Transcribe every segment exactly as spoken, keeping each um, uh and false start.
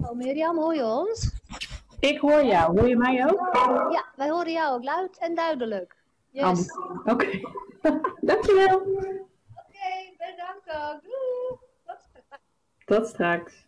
Oh, Mirjam, hoor je ons? Ik hoor jou. Hoor je mij ook? Ja, wij horen jou ook luid en duidelijk. Oh, Yes. Oké. Okay. Dankjewel. Oké, okay, bedankt ook. Doei. Tot straks. Tot straks.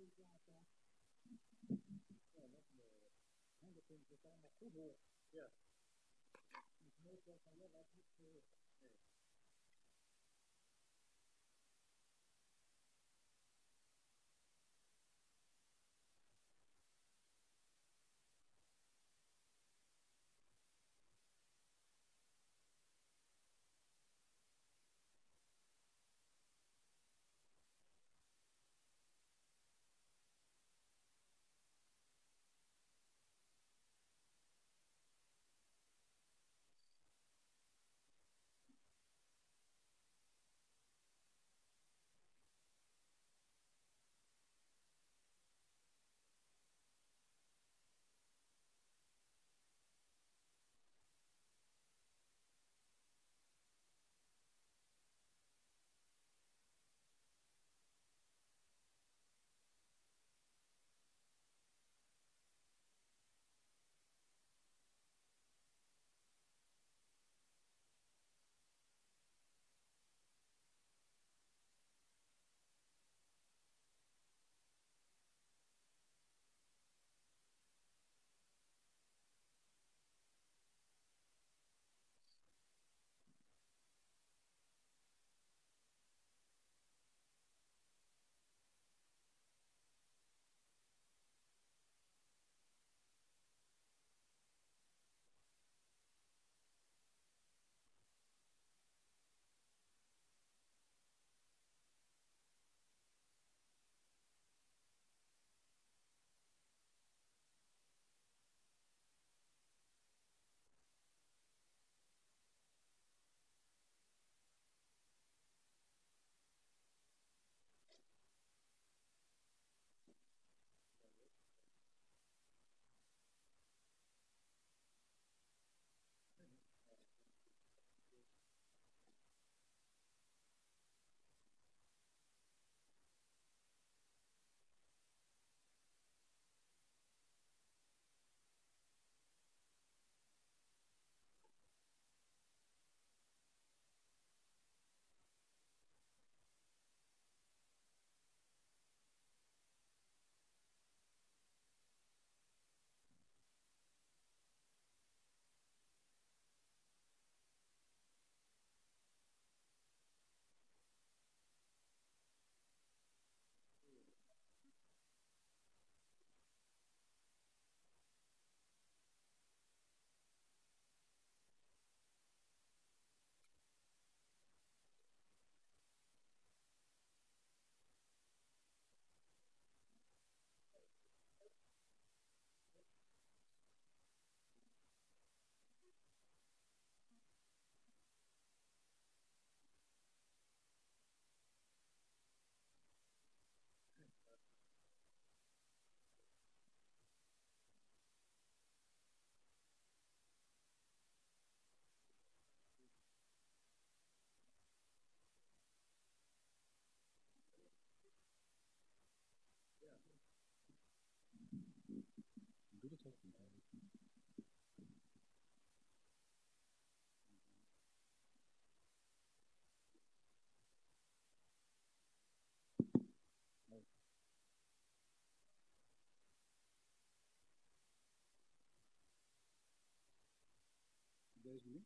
Deze nu?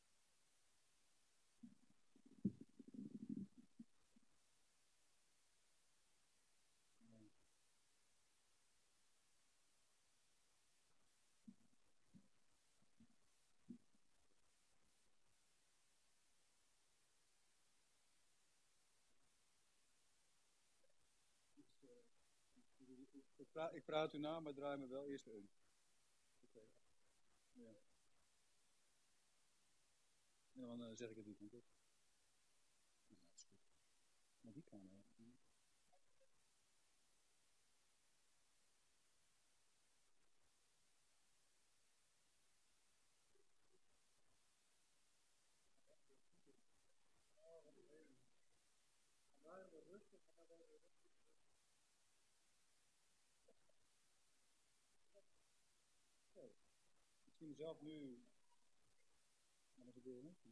Ik praat, ik praat u na, maar draai me wel eerst om. Okay. Ja. En dan uh, zeg ik het niet, toch? Ja, dat is goed. Maar die kan wel. Misschien zelf nu. Maar dat gebeurt niet.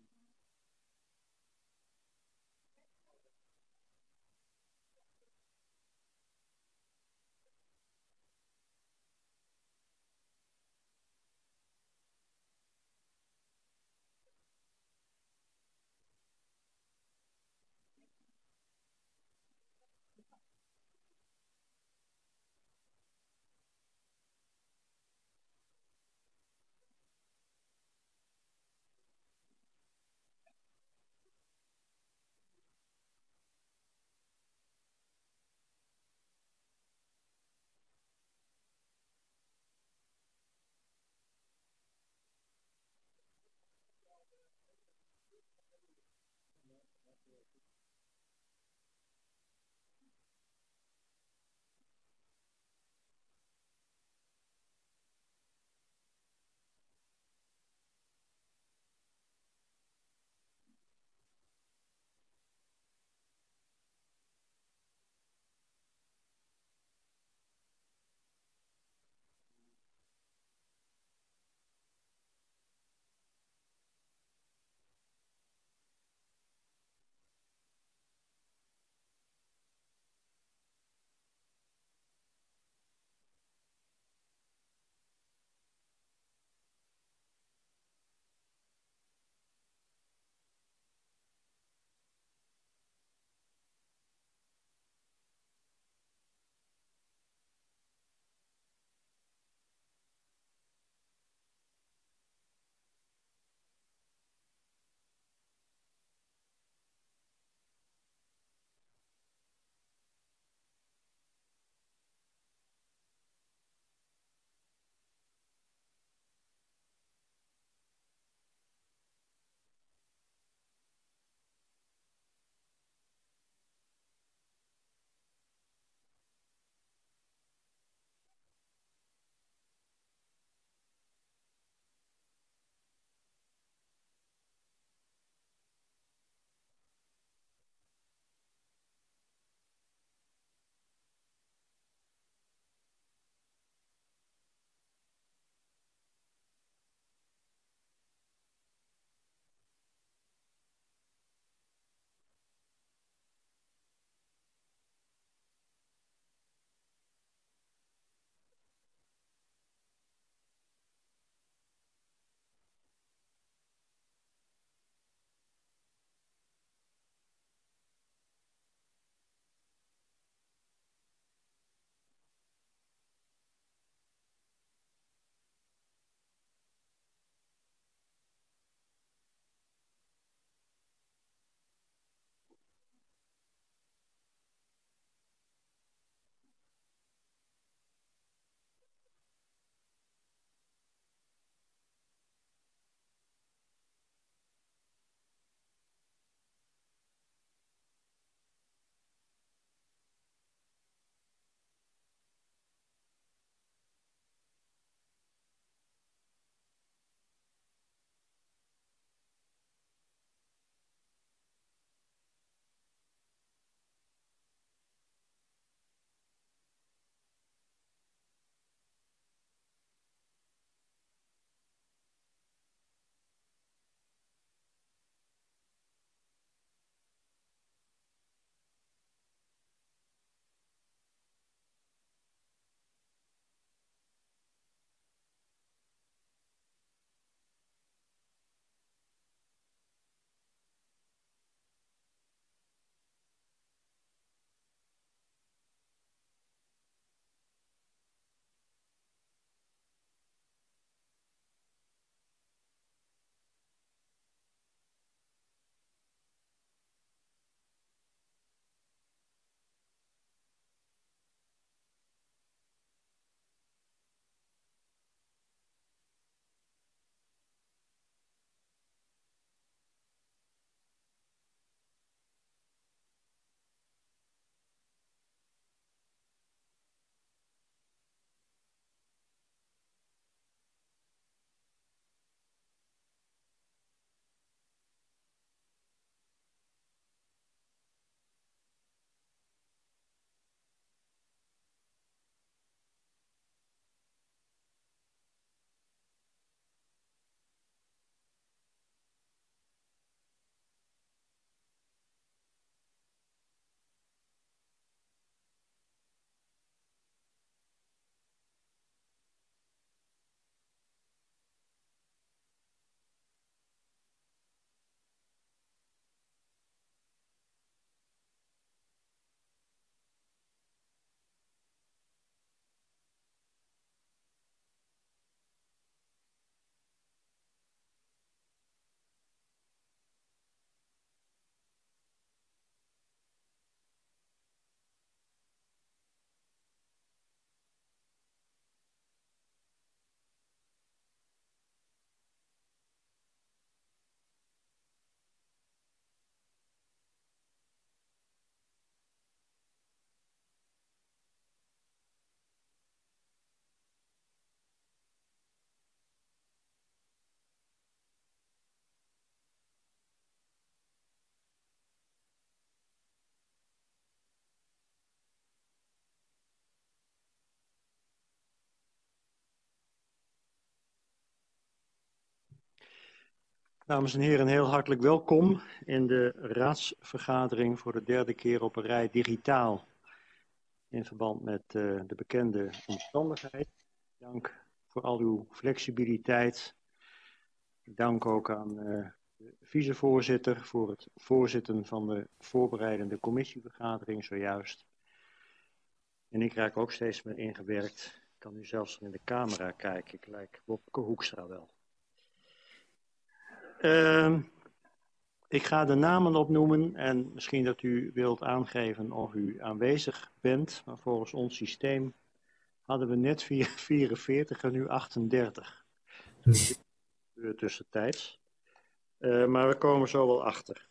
Dames en heren, heel hartelijk welkom in de raadsvergadering voor de derde keer op een rij digitaal in verband met uh, de bekende omstandigheid. Dank voor al uw flexibiliteit. Dank ook aan uh, de vicevoorzitter voor het voorzitten van de voorbereidende commissievergadering zojuist. En ik raak ook steeds meer ingewerkt. Ik kan nu zelfs in de camera kijken. Ik lijk Wopke Hoekstra wel. Uh, ik ga de namen opnoemen en misschien dat u wilt aangeven of u aanwezig bent. Maar volgens ons systeem hadden we net vierenveertig en nu achtendertig. Dus tussentijds. Uh, maar we komen zo wel achter.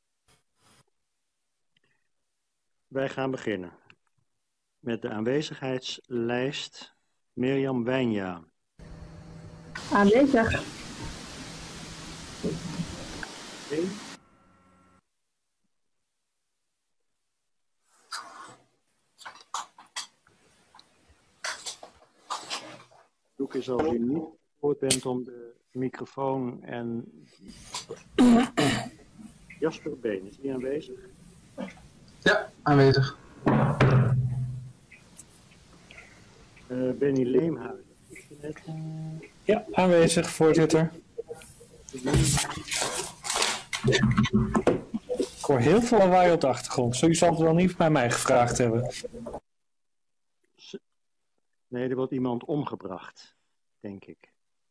Wij gaan beginnen met de aanwezigheidslijst. Mirjam Wijnja. Aanwezig. Okay. Zoek eens als u niet gehoord bent om de microfoon en Jasper Been, is die aanwezig? Ja, aanwezig. Uh, Benny Leemhuizen. Ja, aanwezig, voorzitter. Ik hoor heel veel lawaai op de achtergrond. Zo, u zal het wel niet bij mij gevraagd hebben. Nee, er wordt iemand omgebracht, denk ik.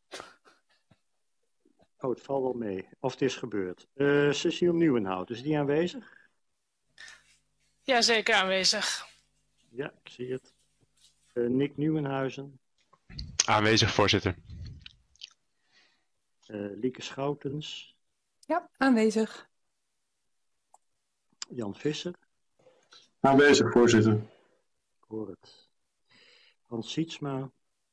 Oh, het valt wel mee. Of het is gebeurd. Uh, Cecile Nieuwenhout, is die aanwezig? Ja, zeker aanwezig. Ja, ik zie het. Uh, Nick Nieuwenhuizen. Aanwezig, voorzitter. Uh, Lieke Schoutens. Ja, aanwezig. Jan Visser. Aanwezig, voorzitter. Ik hoor het. Hans Sietsma.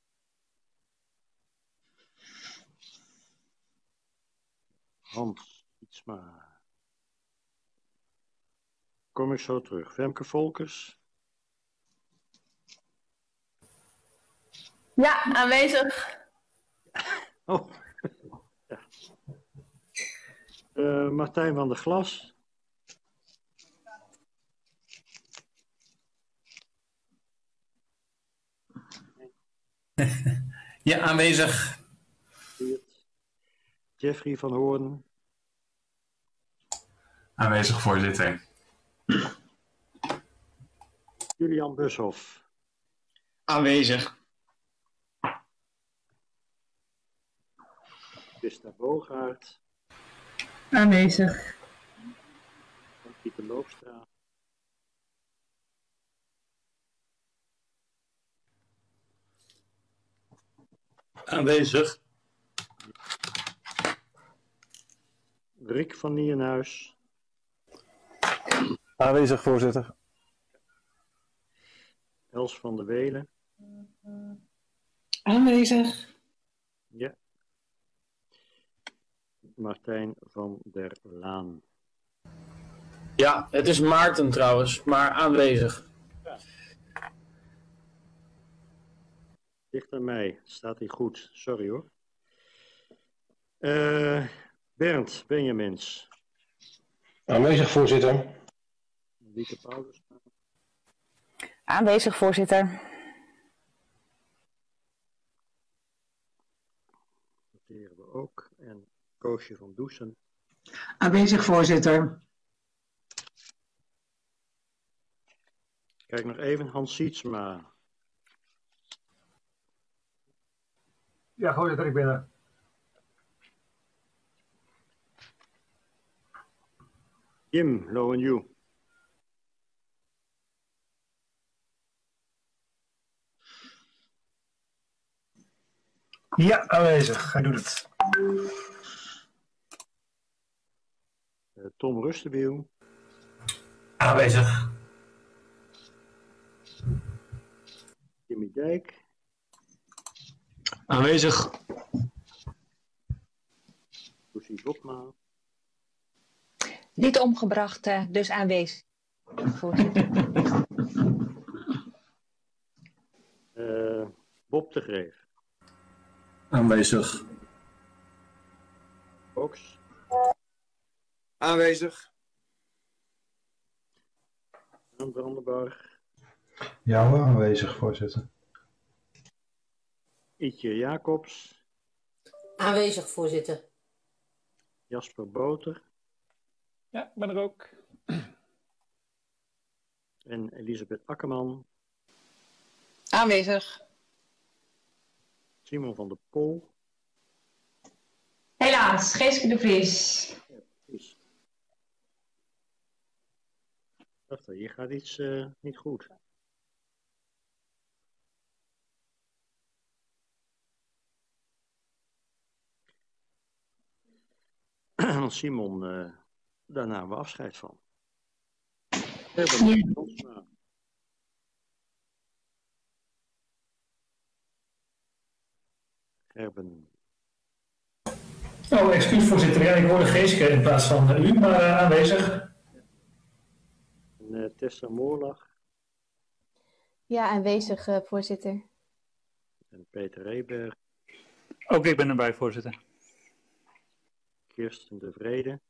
Hans Sietsma. Kom ik zo terug. Femke Volkers. Ja, aanwezig. Oh. Ja. Uh, Martijn van der Glas. Ja, aanwezig. Jeffrey van Hoorn. Aanwezig, voorzitter. Julian Bushoff. Aanwezig. Christa Boogaard. Aanwezig. En Pieter Loopstra. Aanwezig. Rick van Nierenhuis. Aanwezig, voorzitter. Els van der Welen. Aanwezig. Ja. Martijn van der Laan. Ja, het is Maarten trouwens, maar aanwezig. Ja. Dicht aan mij, staat hij goed. Sorry hoor. Uh, Bernd Benjamins. Aanwezig, voorzitter. Wieke Paulus. Aanwezig, voorzitter. Noteren we ook. En Koosje van Doesen. Aanwezig, voorzitter. Kijk nog even, Hans Sietsma. Ja, voorzitter, ik ben er. Jim Lowenju. Ja, aanwezig. Hij doet het. Uh, Tom Rustenwiel. Aanwezig. Jimmy Dijk. Aanwezig. Lucie Botma. Niet omgebracht, uh, dus aanwezig. uh, Bob de Greef. Aanwezig. Box. Aanwezig. Jan Brandenburg. Ja hoor, aanwezig, voorzitter. Ietje Jacobs. Aanwezig, voorzitter. Jasper Boter. Ja, ik ben er ook. En Elisabeth Akkerman. Aanwezig. Simon van der Pol. Helaas, Geeske de Vries. Ja, precies. Ik dacht, hier gaat iets uh, niet goed. Simon, uh, daar namen we afscheid van. Gerben. Ja. Gerben. Oh, excuus voorzitter. Ja, ik hoorde Geeske in plaats van uh, u, maar uh, aanwezig. En, uh, Tessa Moorlag. Ja, aanwezig, uh, voorzitter. En Peter Reberg. Ook ik ben erbij, voorzitter. Kirsten de Vrede.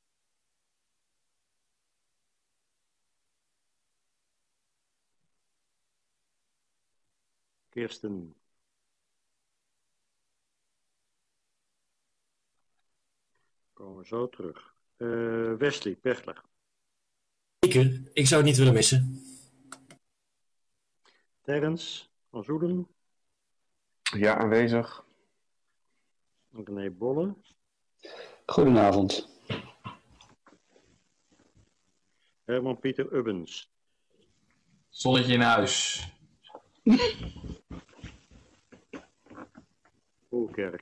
Kirsten. Komen we zo terug. Uh, Wesley Pechler. Zeker, ik zou het niet willen missen. Terrence van Zoelen. Ja, aanwezig. René Bolle. Goedenavond. Herman Pieter Ubbens. Zonnetje in huis. Voelkerk.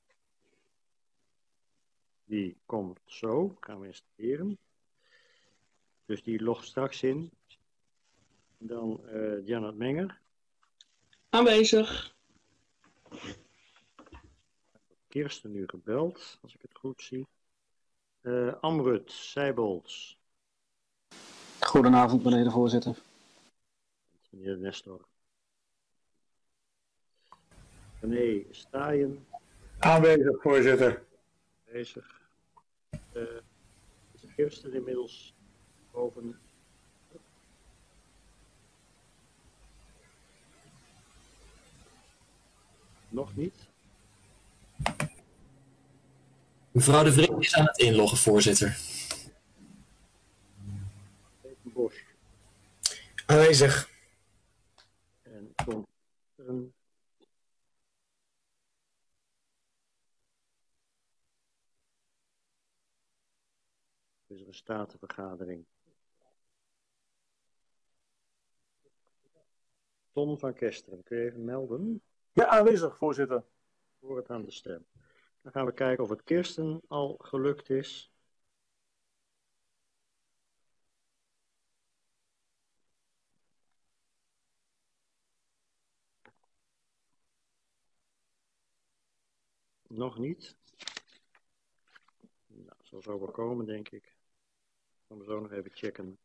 Die komt zo. Gaan we installeren. Dus die logt straks in. Dan uh, Janet Menger. Aanwezig. Kirsten nu gebeld, als ik het goed zie. Uh, Amrut Seibolds. Goedenavond, meneer de voorzitter. Meneer Nestor. René Staaien. Aanwezig, voorzitter. Aanwezig. Uh, is Kirsten inmiddels boven? Nog niet. Mevrouw de Vreemd is aan het inloggen, voorzitter. Bosch. Aanwezig. En Tom. Is er een statenvergadering. Ton van Kesteren, kun je even melden? Ja, aanwezig, voorzitter. Voor het aan de stem. Dan gaan we kijken of het Kirsten al gelukt is. Nog niet. Nou, het zal zo wel komen, denk ik. Gaan we zo nog even checken.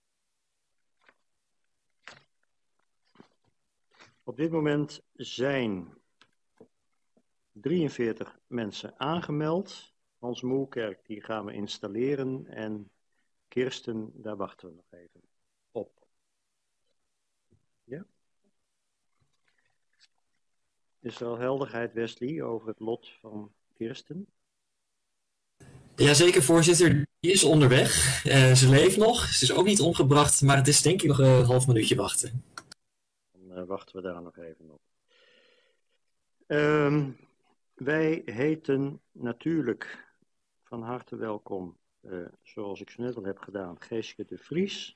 Op dit moment zijn drieënveertig mensen aangemeld. Hans Moelkerk, die gaan we installeren. En Kirsten, daar wachten we nog even op. Ja? Is er al helderheid, Wesley, over het lot van Kirsten? Jazeker, voorzitter. Die is onderweg. Uh, ze leeft nog. Ze is ook niet omgebracht, maar het is denk ik nog een half minuutje wachten. Dan uh, wachten we daar nog even op. Um, wij heten natuurlijk van harte welkom, uh, zoals ik zo net al heb gedaan, Geeske de Vries.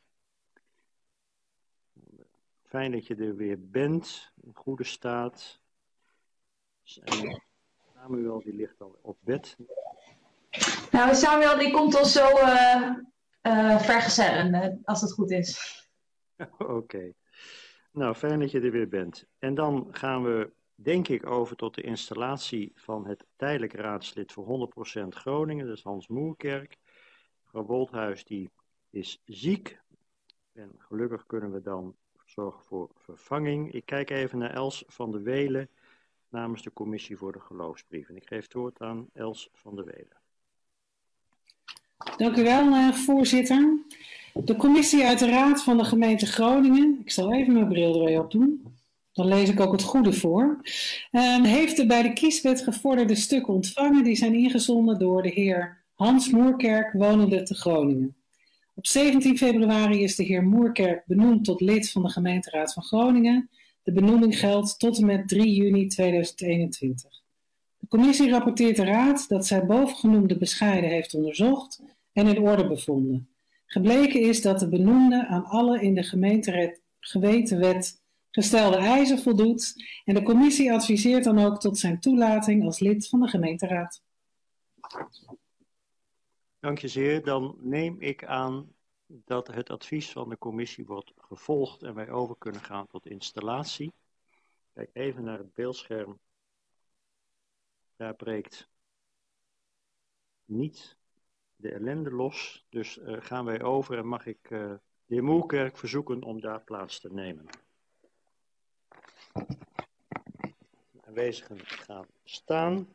Fijn dat je er weer bent, in goede staat. En Samuel, die ligt al op bed. Nou, Samuel, die komt ons zo uh, uh, vergezellen, uh, als het goed is. Oké. Okay. Nou, fijn dat je er weer bent. En dan gaan we, denk ik, over tot de installatie van het tijdelijk raadslid voor honderd procent Groningen. Dat is Hans Moerkerk. Mevrouw Bolthuis, die is ziek. En gelukkig kunnen we dan zorgen voor vervanging. Ik kijk even naar Els van der Welen namens de Commissie voor de Geloofsbrieven. Ik geef het woord aan Els van der Welen. Dank u wel, uh, voorzitter. De commissie uit de Raad van de gemeente Groningen, ik zal even mijn bril er weer op doen, dan lees ik ook het goede voor, uh, heeft de bij de kieswet gevorderde stukken ontvangen die zijn ingezonden door de heer Hans Moerkerk, wonende te Groningen. Op zeventien februari is de heer Moerkerk benoemd tot lid van de gemeenteraad van Groningen. De benoeming geldt tot en met drie juni tweeduizend eenentwintig. De commissie rapporteert de raad dat zij bovengenoemde bescheiden heeft onderzocht en in orde bevonden. Gebleken is dat de benoemde aan alle in de gemeentewet gestelde eisen voldoet en de commissie adviseert dan ook tot zijn toelating als lid van de gemeenteraad. Dank je zeer. Dan neem ik aan dat het advies van de commissie wordt gevolgd en wij over kunnen gaan tot installatie. Kijk even naar het beeldscherm. Daar breekt niet de ellende los. Dus uh, gaan wij over en mag ik uh, de heer Moerkerk verzoeken om daar plaats te nemen. De aanwezigen gaan staan.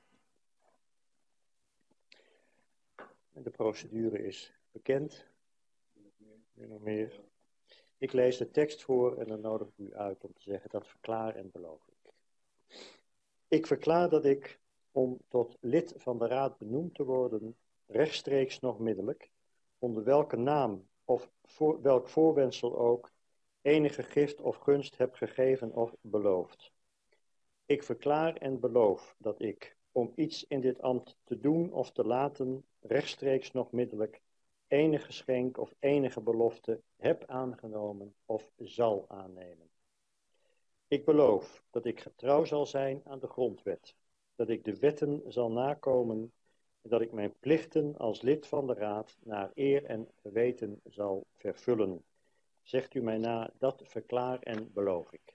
En de procedure is bekend. Nu nog meer. Ik lees de tekst voor en dan nodig ik u uit om te zeggen dat verklaar en beloof ik. Ik verklaar dat ik, om tot lid van de raad benoemd te worden, rechtstreeks nog middelijk, onder welke naam of voor, welk voorwendsel ook, enige gift of gunst heb gegeven of beloofd. Ik verklaar en beloof dat ik, om iets in dit ambt te doen of te laten, rechtstreeks nog middelijk, enige geschenk of enige belofte heb aangenomen of zal aannemen. Ik beloof dat ik getrouw zal zijn aan de grondwet, dat ik de wetten zal nakomen en dat ik mijn plichten als lid van de raad naar eer en geweten zal vervullen. Zegt u mij na, dat verklaar en beloof ik.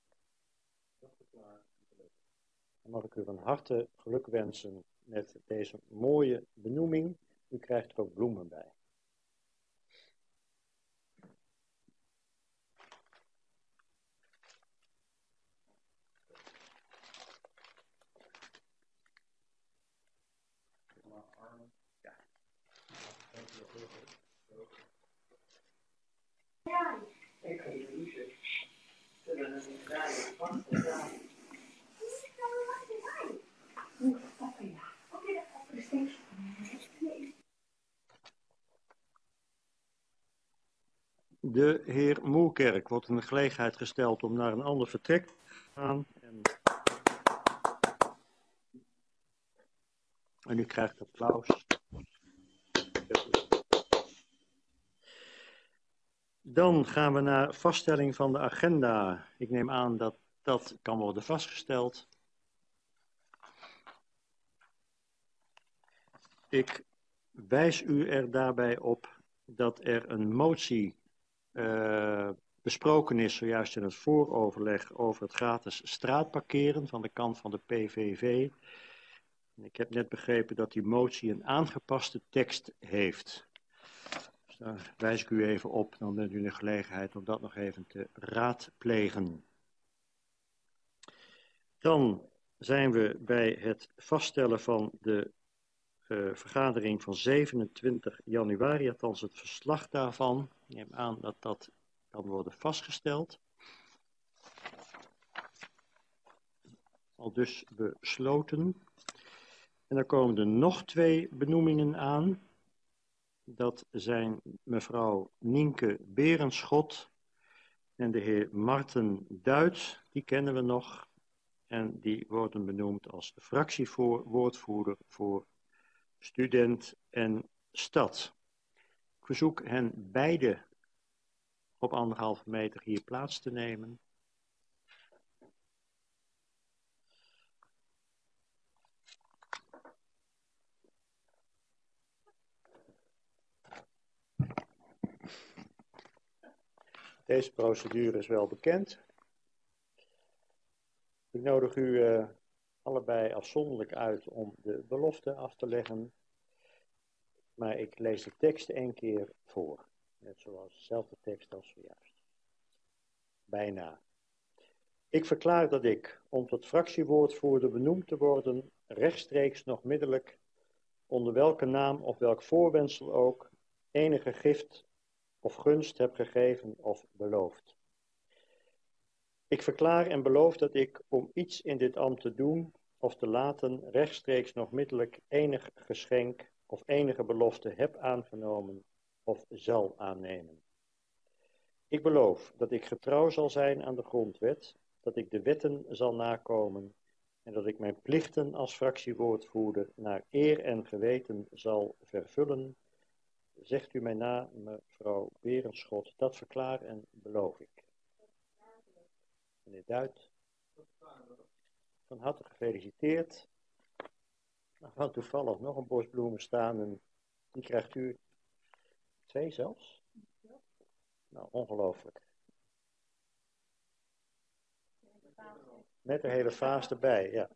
Dan mag ik u van harte geluk wensen met deze mooie benoeming. U krijgt er ook bloemen bij. De heer Moerkerk wordt in de gelegenheid gesteld om naar een ander vertrek te gaan. En, en u krijgt applaus. Dan gaan we naar vaststelling van de agenda. Ik neem aan dat dat kan worden vastgesteld. Ik wijs u er daarbij op dat er een motie uh, besproken is zojuist in het vooroverleg over het gratis straatparkeren van de kant van de P V V. En ik heb net begrepen dat die motie een aangepaste tekst heeft. Dus daar wijs ik u even op, dan bent u in de gelegenheid om dat nog even te raadplegen. Dan zijn we bij het vaststellen van de uh, vergadering van zevenentwintig januari, althans het verslag daarvan. Ik neem aan dat dat kan worden vastgesteld. Al dus besloten. En dan komen er nog twee benoemingen aan. Dat zijn mevrouw Nienke Berenschot en de heer Marten Duits. Die kennen we nog. En die worden benoemd als fractiewoordvoerder voor student en stad. Ik verzoek hen beide op anderhalve meter hier plaats te nemen. Deze procedure is wel bekend. Ik nodig u uh, allebei afzonderlijk uit om de belofte af te leggen. Maar ik lees de tekst één keer voor. Net zoals dezelfde tekst als zojuist. Bijna. Ik verklaar dat ik, om tot fractiewoordvoerder benoemd te worden, rechtstreeks nog middelijk, onder welke naam of welk voorwendsel ook, enige gift of gunst heb gegeven of beloofd. Ik verklaar en beloof dat ik, om iets in dit ambt te doen of te laten, rechtstreeks nog middelijk enig geschenk of enige belofte heb aangenomen of zal aannemen. Ik beloof dat ik getrouw zal zijn aan de grondwet, dat ik de wetten zal nakomen en dat ik mijn plichten als fractiewoordvoerder naar eer en geweten zal vervullen. Zegt u mij na, mevrouw Berenschot, dat verklaar en beloof ik. Meneer Duit, van harte gefeliciteerd. Er had toevallig nog een bos bloemen staan en die krijgt u twee zelfs. Nou, ongelooflijk. Met de hele vaas erbij, ja.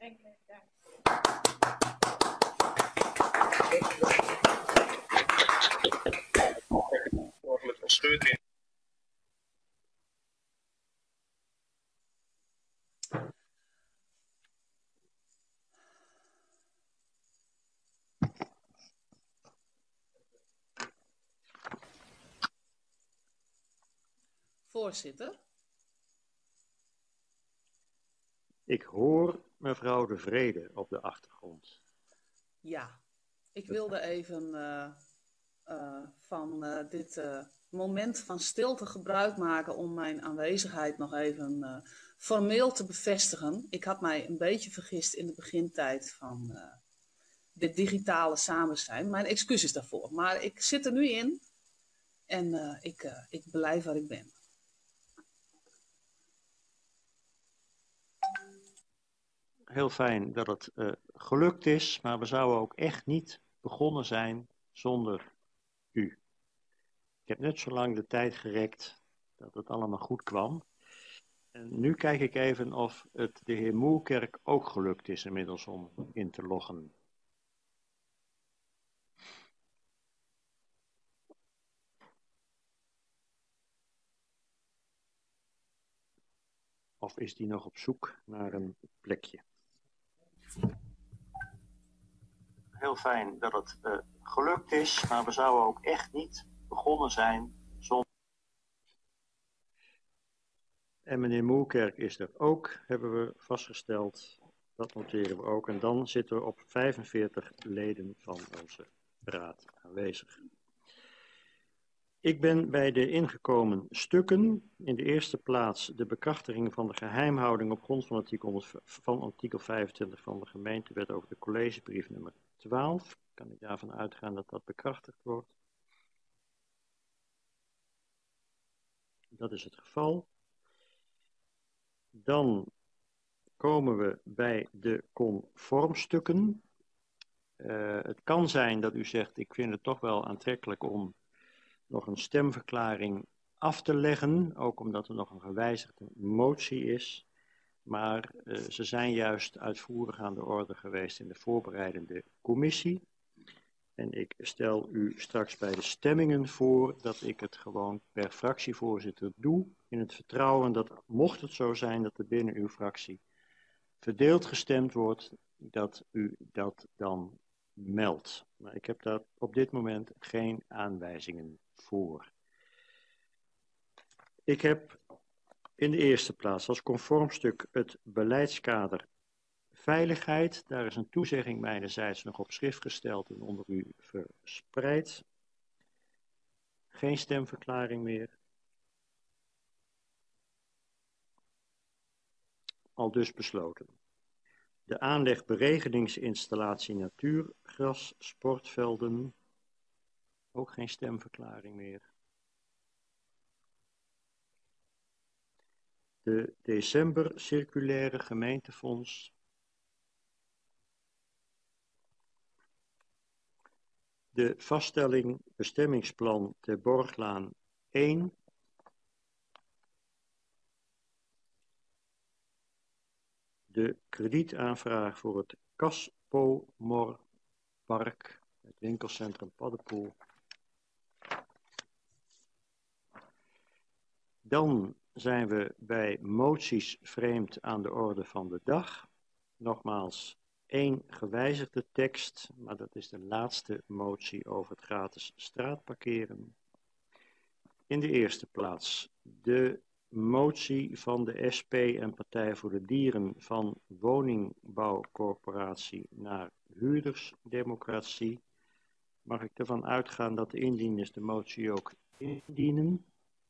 Voorzitter. Ik hoor mevrouw De Vrede op de achtergrond. Ja, ik wilde even uh, uh, van uh, dit uh, moment van stilte gebruik maken om mijn aanwezigheid nog even uh, formeel te bevestigen. Ik had mij een beetje vergist in de begintijd van uh, dit digitale samenzijn. Mijn excuses daarvoor, maar ik zit er nu in en uh, ik, uh, ik blijf waar ik ben. Heel fijn dat het uh, gelukt is, maar we zouden ook echt niet begonnen zijn zonder u. Ik heb net zo lang de tijd gerekt dat het allemaal goed kwam. En nu kijk ik even of het de heer Moerkerk ook gelukt is inmiddels om in te loggen. Of is die nog op zoek naar een plekje? Heel fijn dat het uh, gelukt is, maar we zouden ook echt niet begonnen zijn zonder... En meneer Moerkerk is er ook, hebben we vastgesteld. Dat noteren we ook. En dan zitten we op vijfenveertig leden van onze raad aanwezig. Ik ben bij de ingekomen stukken in de eerste plaats de bekrachtiging van de geheimhouding op grond van artikel, van artikel vijfentwintig van de gemeentewet over de collegebrief nummer twaalf. Kan ik daarvan uitgaan dat dat bekrachtigd wordt? Dat is het geval. Dan komen we bij de conformstukken. Uh, het kan zijn dat u zegt, ik vind het toch wel aantrekkelijk om nog een stemverklaring af te leggen, ook omdat er nog een gewijzigde motie is. Maar uh, ze zijn juist uitvoerig aan de orde geweest in de voorbereidende commissie. En ik stel u straks bij de stemmingen voor dat ik het gewoon per fractievoorzitter doe, in het vertrouwen dat, mocht het zo zijn dat er binnen uw fractie verdeeld gestemd wordt, dat u dat dan meldt. Maar ik heb daar op dit moment geen aanwijzingen voor. Ik heb in de eerste plaats als conformstuk het beleidskader veiligheid. Daar is een toezegging mijnerzijds nog op schrift gesteld en onder u verspreid. Geen stemverklaring meer. Al dus besloten. De aanleg beregeningsinstallatie natuurgras, sportvelden. Ook geen stemverklaring meer. De december circulaire gemeentefonds. De vaststelling bestemmingsplan ter Borglaan één. De kredietaanvraag voor het Kaspomorpark, het winkelcentrum Paddenpoel. Dan zijn we bij moties vreemd aan de orde van de dag. Nogmaals, één gewijzigde tekst, maar dat is de laatste motie over het gratis straatparkeren. In de eerste plaats de motie van de S P en Partij voor de Dieren van woningbouwcorporatie naar huurdersdemocratie. Mag ik ervan uitgaan dat de indieners de motie ook indienen?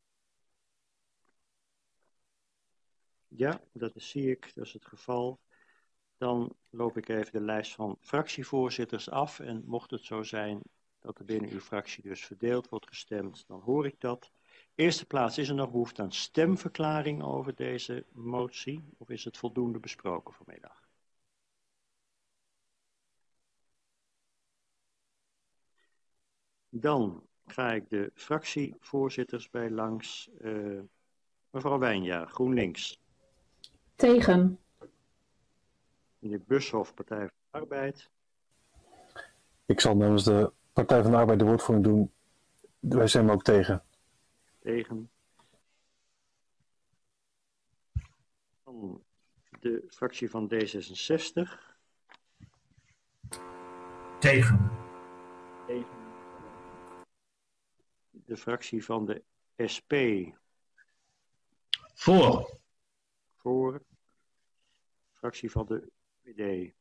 Ja, dat is, zie ik, dat is het geval. Dan loop ik even de lijst van fractievoorzitters af en mocht het zo zijn dat er binnen uw fractie dus verdeeld wordt gestemd, dan hoor ik dat. Eerste plaats, is er nog behoefte aan stemverklaring over deze motie of is het voldoende besproken vanmiddag? Dan ga ik de fractievoorzitters bij langs. Uh, mevrouw Wijnjaar, GroenLinks. Tegen. Meneer Bushoff, Partij van de Arbeid. Ik zal namens de Partij van de Arbeid de woordvoering doen. Wij stemmen ook tegen. Tegen. Dan de fractie van D zesenzestig. Tegen. Tegen. De fractie van de S P. Voor. Voor. Fractie van de V V D.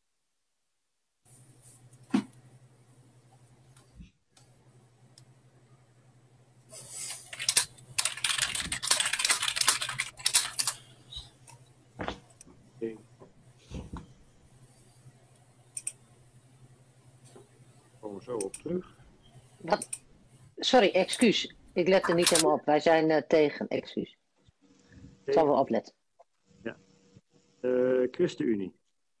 Komen we zo op terug. Wat? Sorry, excuus. Ik let er niet helemaal op. Wij zijn uh, tegen, excuus. Ik zal wel opletten. Ja. Uh, ChristenUnie.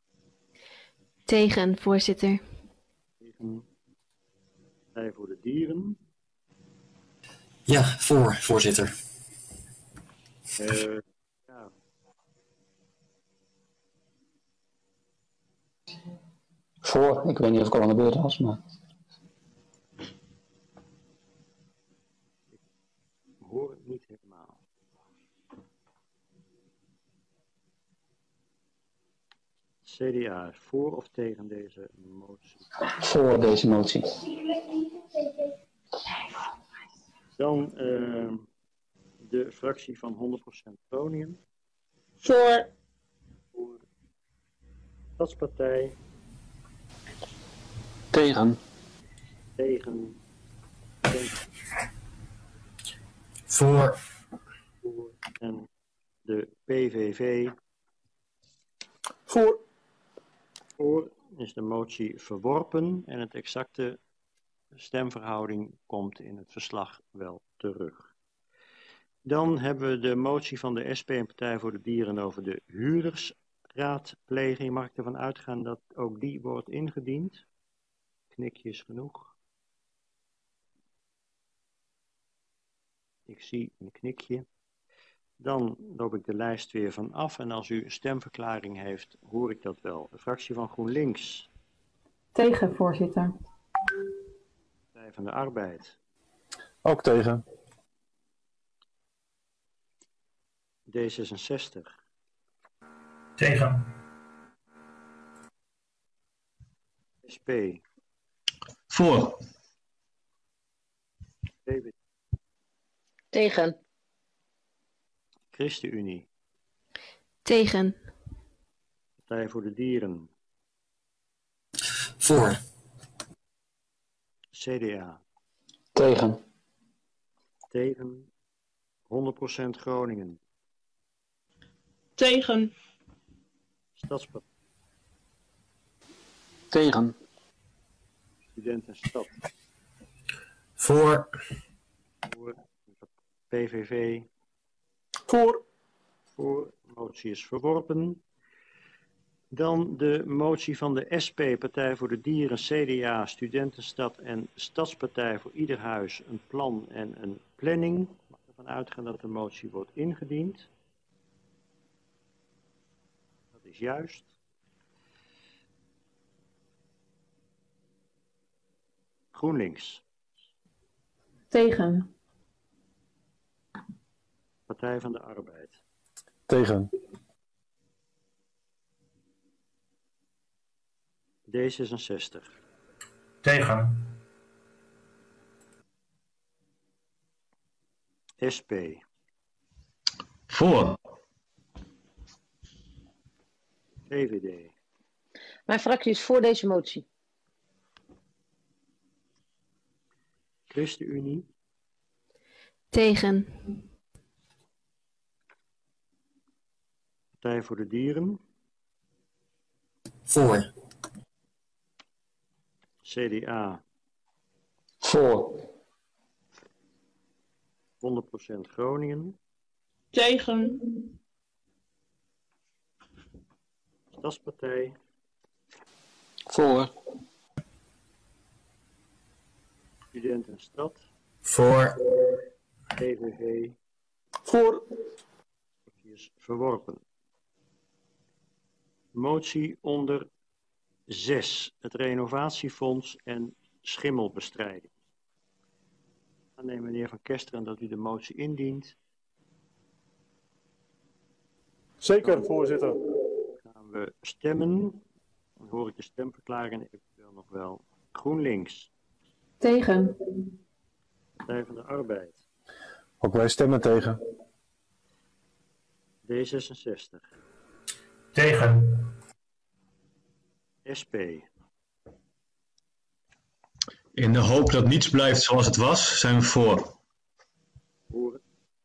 Tegen, voorzitter. Tegen. Partij voor de Dieren. Ja, voor, voorzitter. Uh, ja. Voor, ik weet niet of ik al aan de beurt was, maar... Ik hoor het niet helemaal. C D A, voor of tegen deze motie? Voor deze motie. Dan uh, de fractie van honderd procent Groningen. Voor. Voor. Stadspartij. Tegen. Tegen. Tegen. Voor. Voor. En de P V V. Voor. Voor is de motie verworpen en het exacte stemverhouding komt in het verslag wel terug. Dan hebben we de motie van de S P en Partij voor de Dieren over de huurdersraadpleging. Mag ik ervan uitgaan dat ook die wordt ingediend? Knikjes genoeg. Ik zie een knikje. Dan loop ik de lijst weer van af en als u een stemverklaring heeft, hoor ik dat wel. De fractie van GroenLinks. Tegen, voorzitter. Partij van de Arbeid. Ook tegen. D zesenzestig. Tegen. S P. Voor. V V D. Tegen. ChristenUnie. Tegen. Partij voor de Dieren. Voor. C D A. Tegen. Tegen. honderd procent Groningen. Tegen. Stadspartij. Tegen. Student en Stad. Voor. Voor. P V V. Voor. Voor. Motie is verworpen. Dan de motie van de S P, Partij voor de Dieren, C D A, Studentenstad en Stadspartij voor ieder huis een plan en een planning. Ik mag ervan uitgaan dat de motie wordt ingediend. Dat is juist. GroenLinks. Tegen. Partij van de Arbeid. Tegen. D zesenzestig. Tegen. S P. Voor. V V D. Mijn fractie is voor deze motie. ChristenUnie. Tegen. Partij voor de Dieren. Voor. C D A. Voor. honderd procent Groningen. Tegen. Stadspartij. Voor. Student en Stad. Voor. P V V. Voor. Die is verworpen. Motie onder zes. Het renovatiefonds en schimmelbestrijding. Dan neemt meneer Van Kesteren dat u de motie indient. Zeker, voorzitter. Dan gaan we stemmen. Dan hoor ik de stemverklaring eventueel nog wel. GroenLinks. Tegen. Partij van de Arbeid. Ook wij stemmen tegen. D zesenzestig. Tegen. S P. In de hoop dat niets blijft zoals het was, zijn we voor. Voor.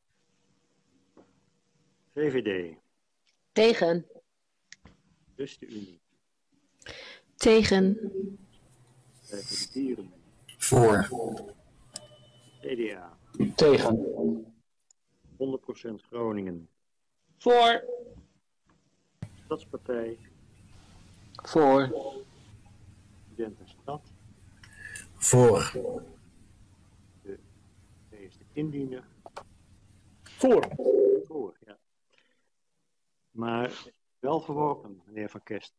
V V D. Tegen. ChristenUnie. Tegen. Partij voor de Dieren. Voor. C D A. Tegen. honderd procent Groningen. Voor. Stadspartij. Voor. Student en Stad. Voor. De D is de indiener. Voor. Voor, ja. Maar wel verworpen, meneer Van Kest.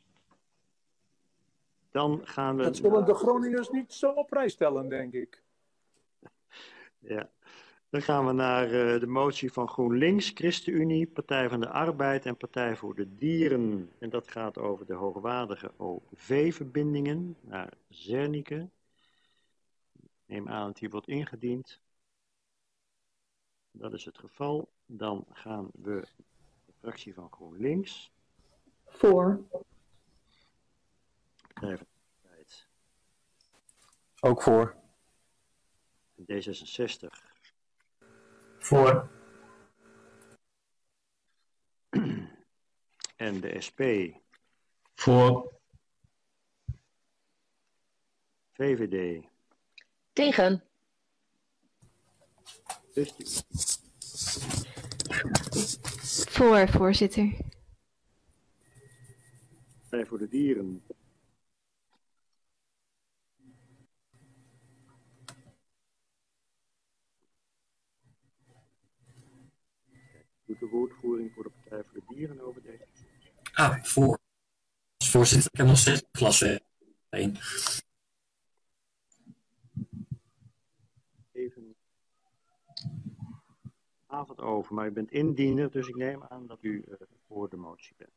Dan gaan we... Dat zullen de Groningers niet zo op prijs stellen, denk ik. Ja. Dan gaan we naar uh, de motie van GroenLinks, ChristenUnie, Partij van de Arbeid en Partij voor de Dieren. En dat gaat over de hoogwaardige O V-verbindingen naar Zernike. Ik neem aan dat die wordt ingediend. Dat is het geval. Dan gaan we de fractie van GroenLinks. Voor. Partij van de Arbeid. Ook voor. D zesenzestig. Voor. En de S P. Voor. V V D. Tegen. Voor, voorzitter. Partij voor de Dieren. Doet de woordvoering voor de Partij voor de Dieren over deze? Ah, voor. Als voorzitter, ik heb nog steeds klas één. Even avond over, maar u bent indiener, dus ik neem aan dat u uh, voor de motie bent.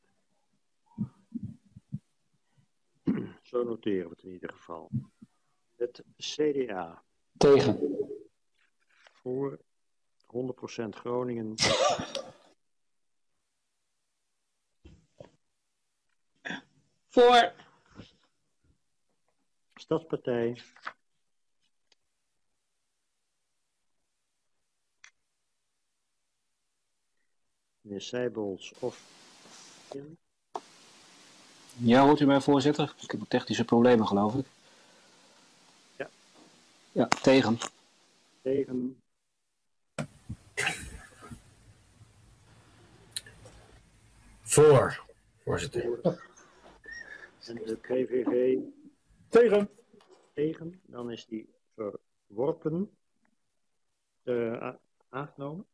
Zo noteren we het in ieder geval. Het C D A. Tegen. Voor honderd procent Groningen. Voor. Stadspartij. Meneer Seijbols of... Ja, hoort u mij, voorzitter? Ik heb technische problemen, geloof ik. Ja. Ja, tegen. Tegen. Voor, voorzitter. En de P V V. Tegen. Tegen. Dan is die verworpen. Uh, aangenomen.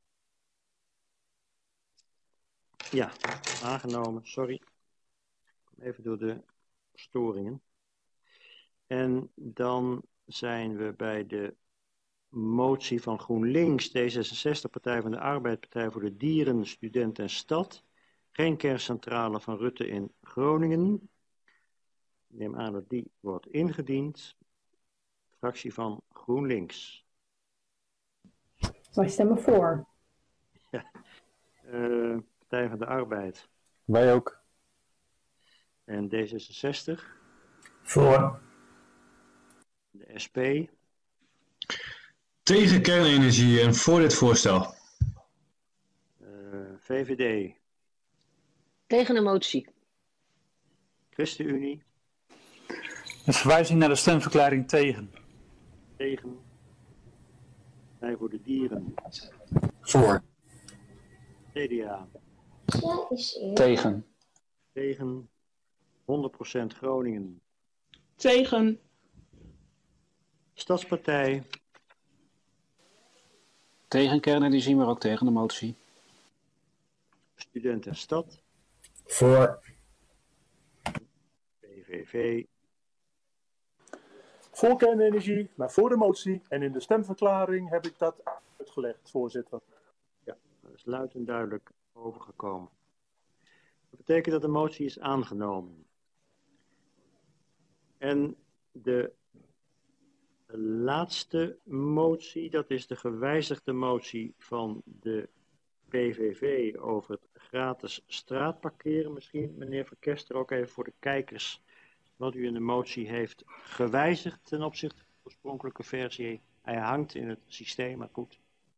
Ja, aangenomen. Sorry. Even door de storingen. En dan zijn we bij de motie van GroenLinks, D zesenzestig, Partij van de Arbeid, Partij voor de Dieren, Student en Stad. Geen kerncentrale van Rutte in Groningen. Ik neem aan dat die wordt ingediend. Fractie van GroenLinks. Wij stemmen voor. Ja. Uh, Partij van de Arbeid. Wij ook. En D zesenzestig. Voor. De S P. Tegen kernenergie en voor dit voorstel. Uh, V V D. Tegen de motie. ChristenUnie. Met verwijzing naar de stemverklaring tegen. Tegen. Partij voor de Dieren. Voor. C D A. Tegen. Tegen. honderd procent Groningen. Tegen. Stadspartij. Tegen kernenergie, maar ook tegen de motie. Student en Stad. Voor. P V V. Voor kernenergie, maar voor de motie. En in de stemverklaring heb ik dat uitgelegd, voorzitter. Ja, dat is luid en duidelijk overgekomen. Dat betekent dat de motie is aangenomen. En de laatste motie, dat is de gewijzigde motie van de P V V over het gratis straatparkeren. Misschien, meneer Verkester, ook even voor de kijkers wat u in de motie heeft gewijzigd ten opzichte van de oorspronkelijke versie. Hij hangt in het systeem, maar goed.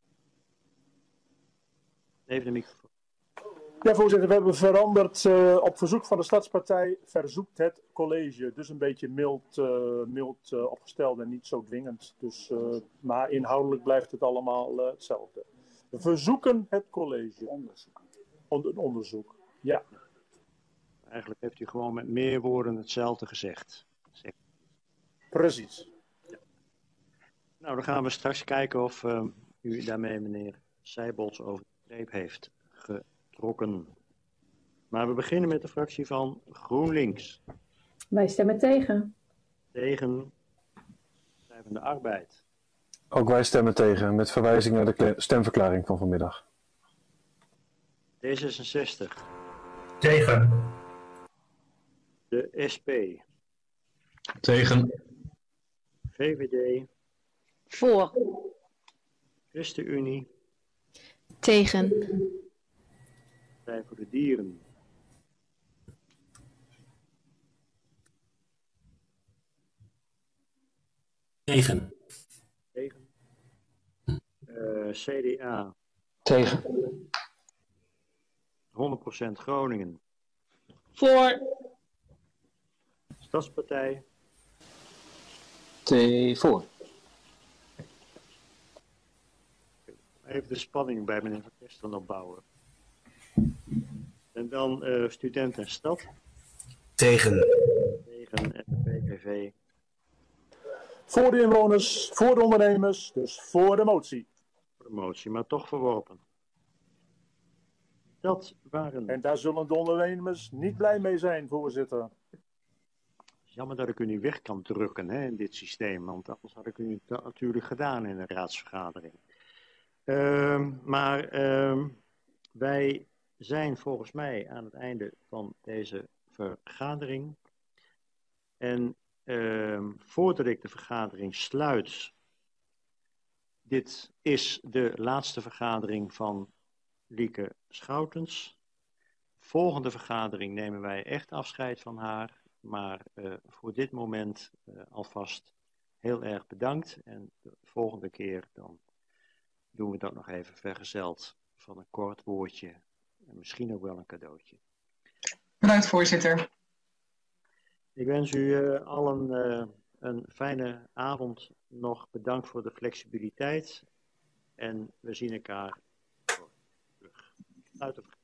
Even de microfoon. Ja, voorzitter, we hebben veranderd. Uh, op verzoek van de Stadspartij verzoekt het college. Dus een beetje mild, uh, mild uh, opgesteld en niet zo dwingend. Dus, uh, maar inhoudelijk blijft het allemaal uh, hetzelfde. We verzoeken het college. Onderzoek. On, een onderzoek, ja. Eigenlijk heeft u gewoon met meer woorden hetzelfde gezegd. Zeg. Precies. Ja. Nou, dan gaan we straks kijken of uh, u daarmee meneer Seibols over de streep heeft getrokken. Maar we beginnen met de fractie van GroenLinks. Wij stemmen tegen. Tegen Partij van de Arbeid. Ook wij stemmen tegen, met verwijzing naar de stemverklaring van vanmiddag. D zesenzestig. Tegen. De S P. Tegen. V V D. Voor. Tegen. ChristenUnie. Partij voor de Dieren. Tegen. Tegen. Uh, C D A. Tegen. honderd procent Groningen. Voor. Stadspartij. Te voor. Even de spanning bij meneer Verkester opbouwen. En dan uh, Student en Stad. Tegen. Tegen en P V V. Voor de inwoners, voor de ondernemers, dus voor de motie. Voor de motie, maar toch verworpen. Dat waren... En daar zullen de ondernemers niet blij mee zijn, voorzitter. Jammer dat ik u niet weg kan drukken hè, in dit systeem, want anders had ik u het natuurlijk gedaan in een raadsvergadering. Uh, maar uh, wij zijn volgens mij aan het einde van deze vergadering. En uh, voordat ik de vergadering sluit, dit is de laatste vergadering van Lieke Schoutens. Volgende vergadering nemen wij echt afscheid van haar. Maar uh, voor dit moment uh, alvast heel erg bedankt. En de volgende keer dan doen we dat nog even vergezeld van een kort woordje. En misschien ook wel een cadeautje. Bedankt, voorzitter. Ik wens u uh, allen uh, een fijne avond nog. Bedankt voor de flexibiliteit. En we zien elkaar terug. Sluit de